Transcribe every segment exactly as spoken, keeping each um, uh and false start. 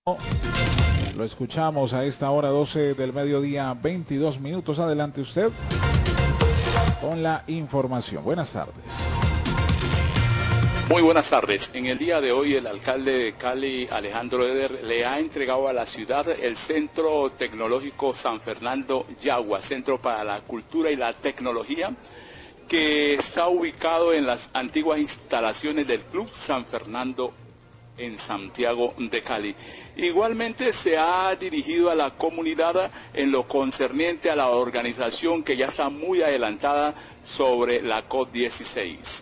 Lo escuchamos a esta hora doce del mediodía, veintidós minutos. Adelante usted con la información. Buenas tardes. Muy buenas tardes. En el día de hoy el alcalde de Cali, Alejandro Eder, le ha entregado a la ciudad el Centro Tecnológico San Fernando Yagua, Centro para la Cultura y la Tecnología, que está ubicado en las antiguas instalaciones del Club San Fernando en Santiago de Cali. Igualmente se ha dirigido a la comunidad en lo concerniente a la organización que ya está muy adelantada sobre la COP dieciséis.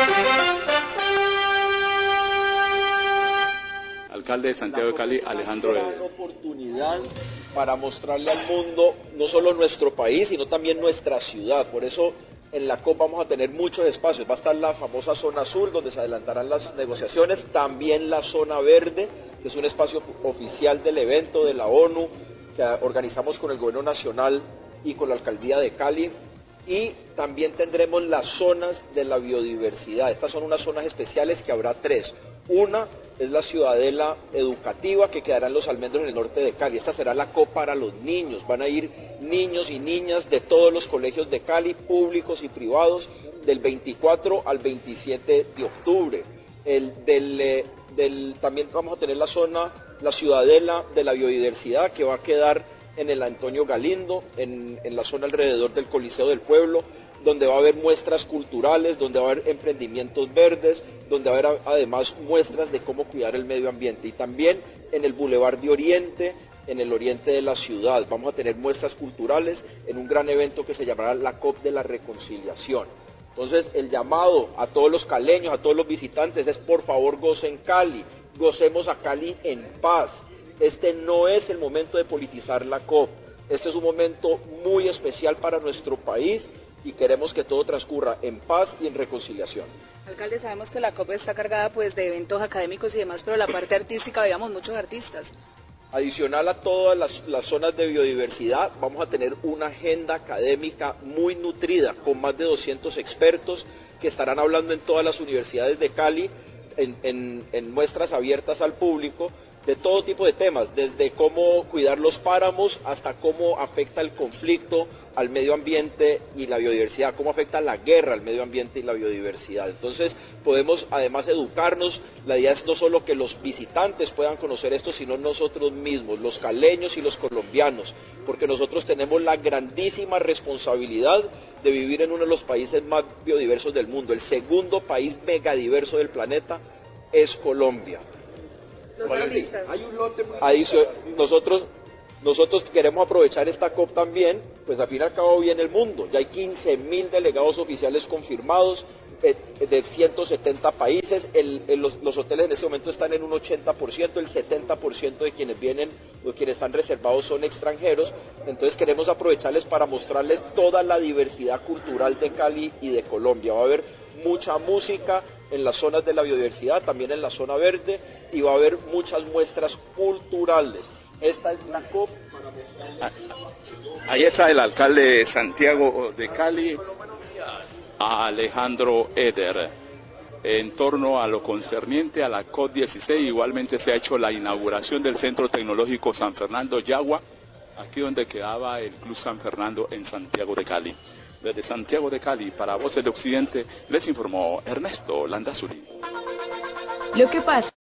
Alcalde de Santiago de Cali, Alejandro Eder. Una gran oportunidad para mostrarle al mundo no solo nuestro país, sino también nuestra ciudad. Por eso en la COP vamos a tener muchos espacios. Va a estar la famosa zona sur, donde se adelantarán las negociaciones. También la zona verde, que es un espacio oficial del evento de la ONU, que organizamos con el Gobierno Nacional y con la Alcaldía de Cali. Y también tendremos las zonas de la biodiversidad. Estas son unas zonas especiales que habrá tres. Una es la ciudadela educativa, que quedará en Los Almendros, en el norte de Cali. Esta será la COP para los niños. Van a ir niños y niñas de todos los colegios de Cali, públicos y privados, del veinticuatro al veintisiete de octubre. El, del, eh, del, también vamos a tener la zona, la ciudadela de la biodiversidad, que va a quedar en el Antonio Galindo, en, en la zona alrededor del Coliseo del Pueblo, donde va a haber muestras culturales, donde va a haber emprendimientos verdes, donde va a haber además muestras de cómo cuidar el medio ambiente. Y también en el Boulevard de Oriente, en el oriente de la ciudad, vamos a tener muestras culturales en un gran evento que se llamará la COP de la Reconciliación. Entonces, el llamado a todos los caleños, a todos los visitantes, es por favor gocen Cali, gocemos a Cali en paz. Este no es el momento de politizar la COP, este es un momento muy especial para nuestro país y queremos que todo transcurra en paz y en reconciliación. Alcalde, sabemos que la COP está cargada pues de eventos académicos y demás, pero la parte artística, veamos muchos artistas. Adicional a todas las, las zonas de biodiversidad, vamos a tener una agenda académica muy nutrida, con más de doscientos expertos que estarán hablando en todas las universidades de Cali, en, en, en muestras abiertas al público, de todo tipo de temas, desde cómo cuidar los páramos hasta cómo afecta el conflicto al medio ambiente y la biodiversidad, cómo afecta la guerra al medio ambiente y la biodiversidad. Entonces podemos además educarnos. La idea es no solo que los visitantes puedan conocer esto, sino nosotros mismos, los caleños y los colombianos, porque nosotros tenemos la grandísima responsabilidad de vivir en uno de los países más biodiversos del mundo. El segundo país megadiverso del planeta es Colombia. Los artistas. Ahí nosotros, nosotros queremos aprovechar esta COP también, pues al fin y al cabo viene el mundo. Ya hay quince mil delegados oficiales confirmados eh, de ciento setenta países. El, el, los, los hoteles en este momento están en un ochenta por ciento, el setenta por ciento de quienes vienen o quienes están reservados son extranjeros. Entonces queremos aprovecharles para mostrarles toda la diversidad cultural de Cali y de Colombia. Va a haber mucha música en las zonas de la biodiversidad, también en la zona verde, y va a haber muchas muestras culturales. Esta es la COP. Ahí está el alcalde de Santiago de Cali, Alejandro Eder. En torno a lo concerniente a la COP dieciséis, igualmente se ha hecho la inauguración del Centro Tecnológico San Fernando Yagua, aquí donde quedaba el Club San Fernando en Santiago de Cali. Desde Santiago de Cali, para Voces de Occidente, les informó Ernesto Landazuri. Lo que pasa